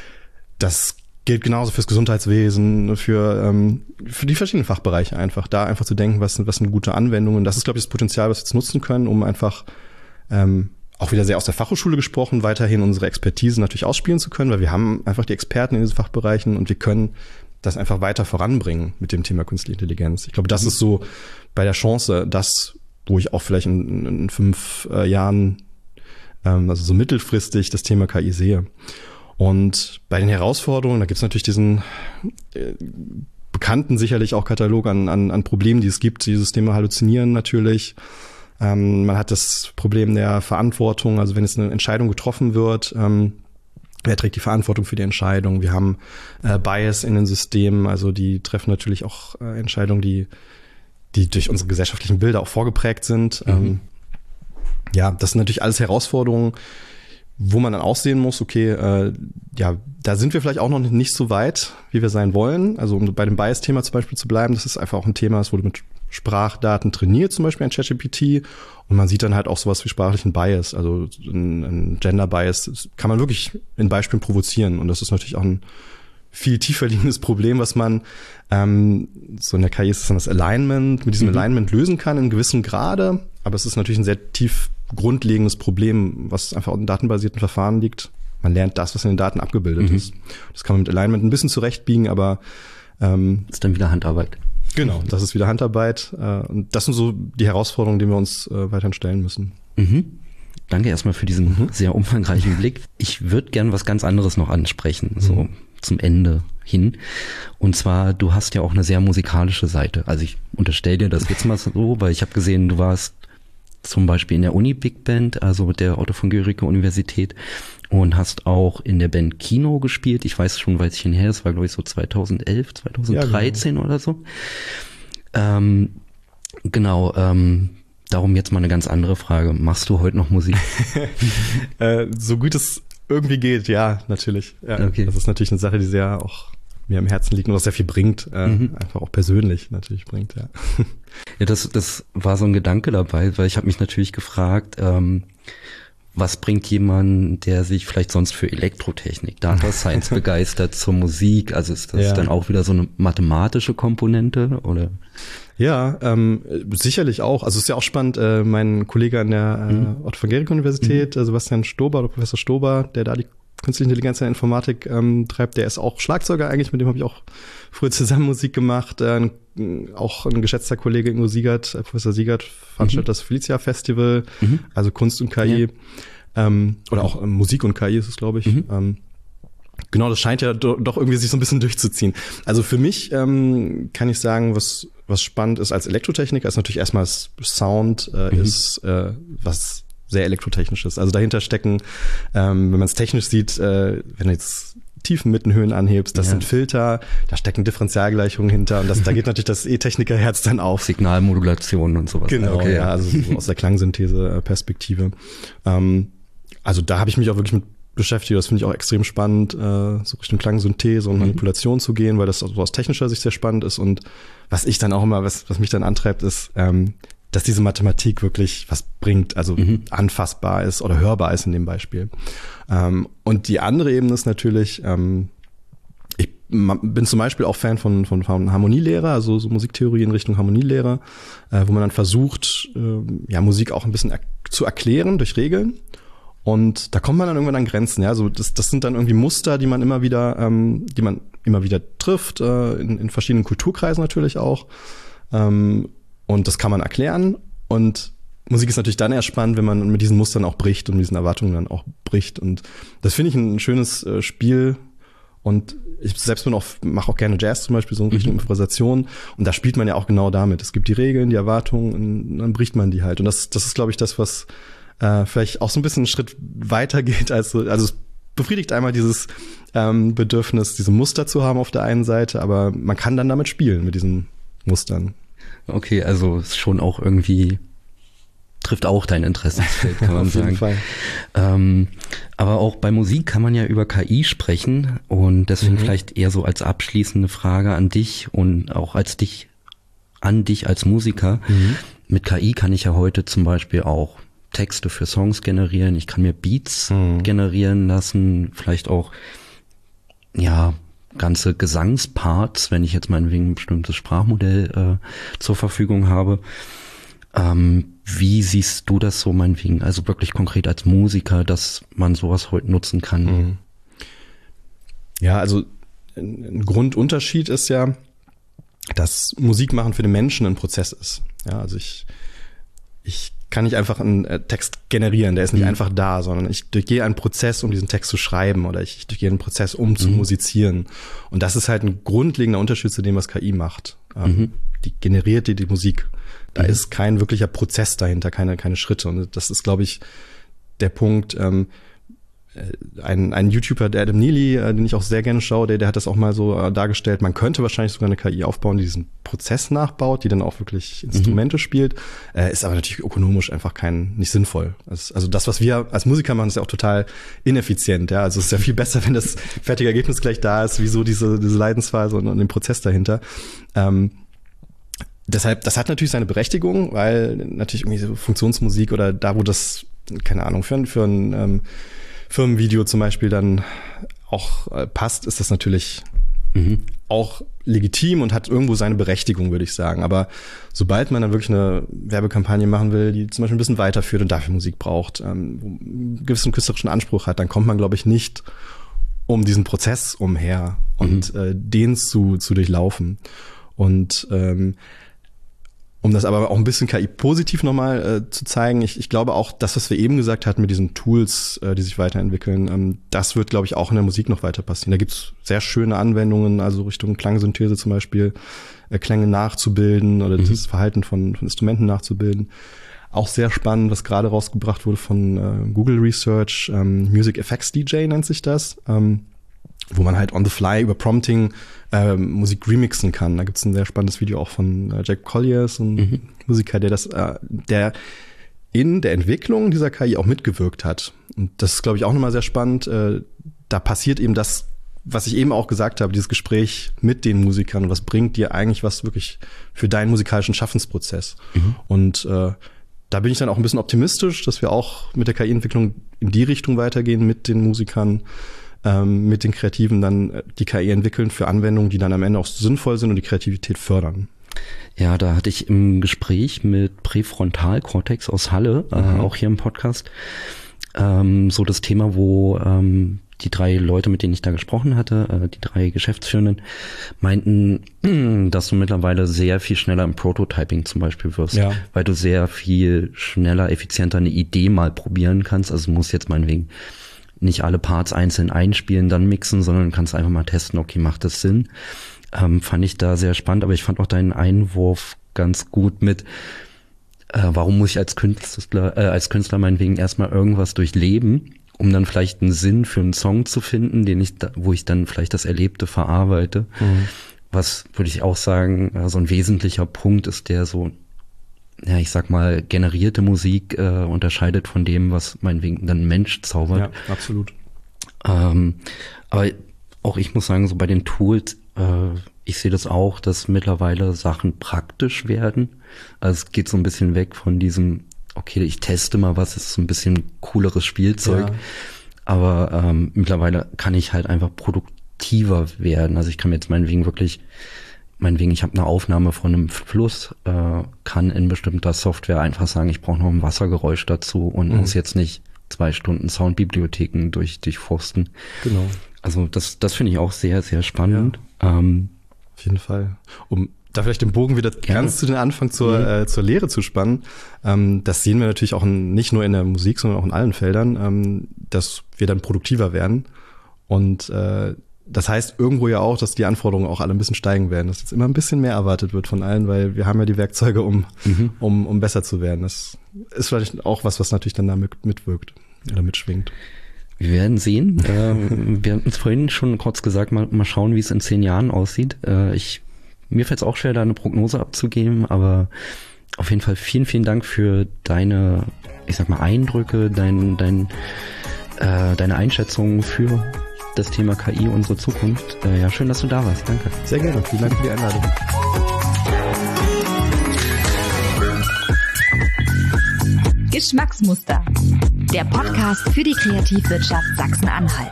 Das gilt genauso fürs Gesundheitswesen, für, ähm, für die verschiedenen Fachbereiche einfach. Da einfach zu denken, was sind, was sind gute Anwendungen. Das ist, glaube ich, das Potenzial, was wir jetzt nutzen können, um einfach ähm, auch wieder sehr aus der Fachhochschule gesprochen, weiterhin unsere Expertise natürlich ausspielen zu können, weil wir haben einfach die Experten in diesen Fachbereichen und wir können das einfach weiter voranbringen mit dem Thema künstliche Intelligenz. Ich glaube, das ist so bei der Chance, das, wo ich auch vielleicht in, in fünf äh, Jahren, ähm, also so mittelfristig, das Thema K I sehe. Und bei den Herausforderungen, da gibt es natürlich diesen äh, bekannten sicherlich auch Katalog an, an, an Problemen, die es gibt. Dieses Thema Halluzinieren natürlich. Ähm, man hat das Problem der Verantwortung, also wenn jetzt eine Entscheidung getroffen wird, ähm, wer trägt die Verantwortung für die Entscheidung? Wir haben äh, Bias in den Systemen, also die treffen natürlich auch äh, Entscheidungen, die, die durch unsere gesellschaftlichen Bilder auch vorgeprägt sind. Mhm. Ähm, ja, das sind natürlich alles Herausforderungen, wo man dann auch sehen muss, okay, äh, ja, da sind wir vielleicht auch noch nicht so weit, wie wir sein wollen. Also um bei dem Bias-Thema zum Beispiel zu bleiben, das ist einfach auch ein Thema, das wurde mit Sprachdaten trainiert, zum Beispiel ein ChatGPT. Und man sieht dann halt auch sowas wie sprachlichen Bias, also ein, ein Gender-Bias, kann man wirklich in Beispielen provozieren. Und das ist natürlich auch ein viel tiefer liegendes Problem, was man ähm, so in der K I ist es dann das Alignment, mit diesem Mhm. Alignment lösen kann in gewissem Grade. Aber es ist natürlich ein sehr tief grundlegendes Problem, was einfach in datenbasierten Verfahren liegt. Man lernt das, was in den Daten abgebildet Mhm. ist. Das kann man mit Alignment ein bisschen zurechtbiegen, aber ähm, Ist dann wieder Handarbeit. genau, das ist wieder Handarbeit. Äh, und das sind so die Herausforderungen, die wir uns äh, weiterhin stellen müssen. Mhm. Danke erstmal für diesen sehr umfangreichen Blick. Ich würde gern was ganz anderes noch ansprechen, so Mhm. zum Ende hin. Und zwar, du hast ja auch eine sehr musikalische Seite. Also ich unterstelle dir das jetzt mal so, weil ich habe gesehen, du warst zum Beispiel in der Uni Big Band, also mit der Otto von Guericke Universität, und hast auch in der Band Kino gespielt. Ich weiß schon, Weilchen her, das war glaube ich so zweitausendelf, zweitausenddreizehn Ja, genau. oder so. Ähm, genau, ähm, darum jetzt mal eine ganz andere Frage. Machst du heute noch Musik? Äh, so gut es irgendwie geht, ja, natürlich. Ja, Okay. Das ist natürlich eine Sache, die sehr auch mir am Herzen liegt und auch sehr viel bringt. Äh, Mhm. Einfach auch persönlich natürlich bringt, ja. Ja, das, das war so ein Gedanke dabei, weil ich habe mich natürlich gefragt, ähm, was bringt jemand, der sich vielleicht sonst für Elektrotechnik, Data Science begeistert, zur Musik? Also ist das ja. dann auch wieder so eine mathematische Komponente oder? Ja, ähm, sicherlich auch. Also es ist ja auch spannend, äh, mein Kollege an der äh, Mhm. Otto von Guericke Universität, Mhm. äh, Sebastian Stober oder Professor Stober, der da die künstliche Intelligenz in der Informatik ähm, treibt, der ist auch Schlagzeuger eigentlich, mit dem habe ich auch früher zusammen Musik gemacht. Äh, auch ein geschätzter Kollege Ingo Siegert, äh, Professor Siegert, veranstaltet mhm. das Felicia Festival, mhm. also Kunst und K I. Ja. Ähm, oder auch ähm, Musik und K I ist es, glaube ich. Mhm. Ähm, genau, das scheint ja do, doch irgendwie sich so ein bisschen durchzuziehen. Also für mich ähm, kann ich sagen, was was spannend ist als Elektrotechniker, ist natürlich erstmal das Sound, äh, mhm. ist äh, was sehr elektrotechnisches. Also dahinter stecken, ähm, wenn man es technisch sieht, äh, wenn du jetzt Tiefen, Mitten, Höhen anhebst, das ja. sind Filter, da stecken Differentialgleichungen hinter und das, da geht natürlich das E-Techniker-Herz dann auf. Signalmodulation und sowas. Genau, okay, ja, ja. also so aus der Klangsynthese-Perspektive. Ähm, also da habe ich mich auch wirklich mit beschäftigt. Das finde ich auch extrem spannend, äh, so Richtung Klangsynthese und Manipulation mhm. zu gehen, weil das also aus technischer Sicht sehr spannend ist. Und was ich dann auch immer, was, was mich dann antreibt, ist, ähm, dass diese Mathematik wirklich was bringt, also mhm. anfassbar ist oder hörbar ist in dem Beispiel. Ähm, und die andere Ebene ist natürlich, ähm, ich bin zum Beispiel auch Fan von, von, von Harmonielehre, also so Musiktheorie in Richtung Harmonielehre, äh, wo man dann versucht, äh, ja, Musik auch ein bisschen er- zu erklären durch Regeln. Und da kommt man dann irgendwann an Grenzen, ja. So das, das sind dann irgendwie Muster, die man immer wieder, ähm, die man immer wieder trifft, äh, in, in verschiedenen Kulturkreisen natürlich auch. Ähm, und das kann man erklären. Und Musik ist natürlich dann erst spannend, wenn man mit diesen Mustern auch bricht und mit diesen Erwartungen dann auch bricht. Und das finde ich ein schönes äh, Spiel. Und ich selbst bin auch, mache auch gerne Jazz zum Beispiel, so in Richtung mhm. Improvisation. Und da spielt man ja auch genau damit. Es gibt die Regeln, die Erwartungen, und dann bricht man die halt. Und das, das ist, glaube ich, das, was äh, vielleicht auch so ein bisschen einen Schritt weiter geht. Als so, also es befriedigt einmal dieses ähm, Bedürfnis, diese Muster zu haben auf der einen Seite, aber man kann dann damit spielen, mit diesen Mustern. Okay, also ist schon auch irgendwie, trifft auch dein Interessensfeld, kann man auf sagen. Jeden Fall. Ähm, aber auch bei Musik kann man ja über K I sprechen und deswegen Mhm. vielleicht eher so als abschließende Frage an dich und auch als dich, an dich als Musiker. Mhm. Mit K I kann ich ja heute zum Beispiel auch Texte für Songs generieren, ich kann mir Beats mhm. generieren lassen, vielleicht auch, ja, ganze Gesangsparts, wenn ich jetzt meinetwegen ein bestimmtes Sprachmodell äh, zur Verfügung habe. Ähm, wie siehst du das so meinetwegen, also wirklich konkret als Musiker, dass man sowas heute nutzen kann? Mhm. Ja, also ein, ein Grundunterschied ist ja, dass Musik machen für den Menschen ein Prozess ist. Ja, also ich, ich kann nicht einfach einen äh, Text generieren, der ist nicht mhm. einfach da, sondern ich durchgehe einen Prozess, um diesen Text zu schreiben oder ich, ich durchgehe einen Prozess, um mhm. zu musizieren. Und das ist halt ein grundlegender Unterschied zu dem, was K I macht. Ähm, mhm. Die generiert dir die Musik. Da mhm. ist kein wirklicher Prozess dahinter, keine, keine Schritte. Und das ist, glaube ich, der Punkt. Ähm, ein, ein YouTuber, der Adam Neely, äh, den ich auch sehr gerne schaue, der, der hat das auch mal so äh, dargestellt. Man könnte wahrscheinlich sogar eine K I aufbauen, die diesen Prozess nachbaut, die dann auch wirklich Instrumente mhm. spielt. Äh, ist aber natürlich ökonomisch einfach kein, nicht sinnvoll. Das, also das, was wir als Musiker machen, ist ja auch total ineffizient. Ja, also es ist ja viel besser, wenn das fertige Ergebnis gleich da ist, wieso diese, diese Leidensphase und, und den Prozess dahinter. Ähm, deshalb, das hat natürlich seine Berechtigung, weil natürlich irgendwie so Funktionsmusik oder da, wo das, keine Ahnung, für, für ein ähm, Firmenvideo zum Beispiel dann auch äh, passt, ist das natürlich mhm. auch legitim und hat irgendwo seine Berechtigung, würde ich sagen. Aber sobald man dann wirklich eine Werbekampagne machen will, die zum Beispiel ein bisschen weiterführt und dafür Musik braucht, ähm, einen gewissen künstlerischen Anspruch hat, dann kommt man, glaube ich, nicht um diesen Prozess umher und mhm. äh, den zu, zu durchlaufen. Und ähm, um das aber auch ein bisschen K I positiv nochmal äh, zu zeigen, ich, ich glaube auch, das, was wir eben gesagt hatten mit diesen Tools, äh, die sich weiterentwickeln, ähm, das wird, glaube ich, auch in der Musik noch weiter passieren. Da gibt's sehr schöne Anwendungen, also Richtung Klangsynthese zum Beispiel, äh, Klänge nachzubilden oder mhm. das Verhalten von, von Instrumenten nachzubilden. Auch sehr spannend, was gerade rausgebracht wurde von äh, Google Research, ähm, Music Effects D J nennt sich das, ähm, wo man halt on the fly über Prompting äh, Musik remixen kann. Da gibt's ein sehr spannendes Video auch von äh, Jack Colliers, ein mhm. Musiker, der das, äh, der in der Entwicklung dieser K I auch mitgewirkt hat. Und das ist, glaube ich, auch nochmal sehr spannend. Äh, da passiert eben das, was ich eben auch gesagt habe, dieses Gespräch mit den Musikern. Was bringt dir eigentlich was wirklich für deinen musikalischen Schaffensprozess? Mhm. Und äh, da bin ich dann auch ein bisschen optimistisch, dass wir auch mit der K I-Entwicklung in die Richtung weitergehen, mit den Musikern, ähm, mit den Kreativen dann die K I entwickeln für Anwendungen, die dann am Ende auch sinnvoll sind und die Kreativität fördern. Ja, da hatte ich im Gespräch mit Präfrontalkortex aus Halle, mhm. äh, auch hier im Podcast, ähm, so das Thema, wo ähm, die drei Leute, mit denen ich da gesprochen hatte, äh, die drei Geschäftsführenden, meinten, dass du mittlerweile sehr viel schneller im Prototyping zum Beispiel wirst, ja. weil du sehr viel schneller, effizienter eine Idee mal probieren kannst. Also du musst jetzt meinetwegen nicht alle Parts einzeln einspielen, dann mixen, sondern kannst einfach mal testen, okay, macht das Sinn? Ähm, fand ich da sehr spannend, aber ich fand auch deinen Einwurf ganz gut mit, äh, warum muss ich als Künstler, äh, als Künstler meinetwegen erstmal irgendwas durchleben, um dann vielleicht einen Sinn für einen Song zu finden, den ich da, wo ich dann vielleicht das Erlebte verarbeite. Mhm. Was, würde ich auch sagen, so ein wesentlicher Punkt ist, der so, ja, ich sag mal, generierte Musik äh, unterscheidet von dem, was meinetwegen dann ein Mensch zaubert. Ja, absolut. Ähm, aber auch ich muss sagen, so bei den Tools, äh, ich sehe das auch, dass mittlerweile Sachen praktisch werden. Also es geht so ein bisschen weg von diesem, okay, ich teste mal was, ist so ein bisschen cooleres Spielzeug. Ja. Aber ähm, mittlerweile kann ich halt einfach produktiver werden. Also ich kann mir jetzt meinetwegen wirklich, meinetwegen, ich habe eine Aufnahme von einem Fluss, äh, kann in bestimmter Software einfach sagen, ich brauche noch ein Wassergeräusch dazu und mhm. muss jetzt nicht zwei Stunden Soundbibliotheken durch durchforsten. Genau. Also das, das finde ich auch sehr, sehr spannend. Ja. Ähm, Auf jeden Fall. Um da vielleicht den Bogen wieder Gerne. ganz zu den Anfang zur, mhm. äh, zur Lehre zu spannen. Ähm, das sehen wir natürlich auch in, nicht nur in der Musik, sondern auch in allen Feldern, ähm, dass wir dann produktiver werden. Und äh, das heißt irgendwo ja auch, dass die Anforderungen auch alle ein bisschen steigen werden, dass jetzt immer ein bisschen mehr erwartet wird von allen, weil wir haben ja die Werkzeuge, um, mhm. um, um besser zu werden. Das ist vielleicht auch was, was natürlich dann da mit, mitwirkt oder mitschwingt. Wir werden sehen. äh, wir haben uns vorhin schon kurz gesagt, mal, mal schauen, wie es in zehn Jahren aussieht. Äh, ich Mir fällt es auch schwer, da eine Prognose abzugeben, aber auf jeden Fall vielen, vielen Dank für deine, ich sag mal, Eindrücke, dein, dein, äh, deine Einschätzungen für das Thema K I, unsere Zukunft. Äh, ja, schön, dass du da warst. Danke. Sehr gerne. Vielen Dank für die Einladung. Geschmacksmuster. Der Podcast für die Kreativwirtschaft Sachsen-Anhalt.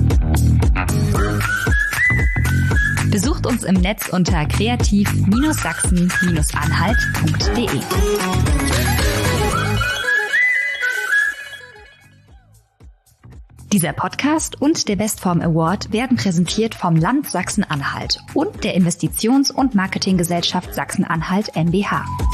Besucht uns im Netz unter kreativ Sachsen Anhalt punkt de. Dieser Podcast und der Bestform Award werden präsentiert vom Land Sachsen-Anhalt und der Investitions- und Marketinggesellschaft Sachsen-Anhalt M B H.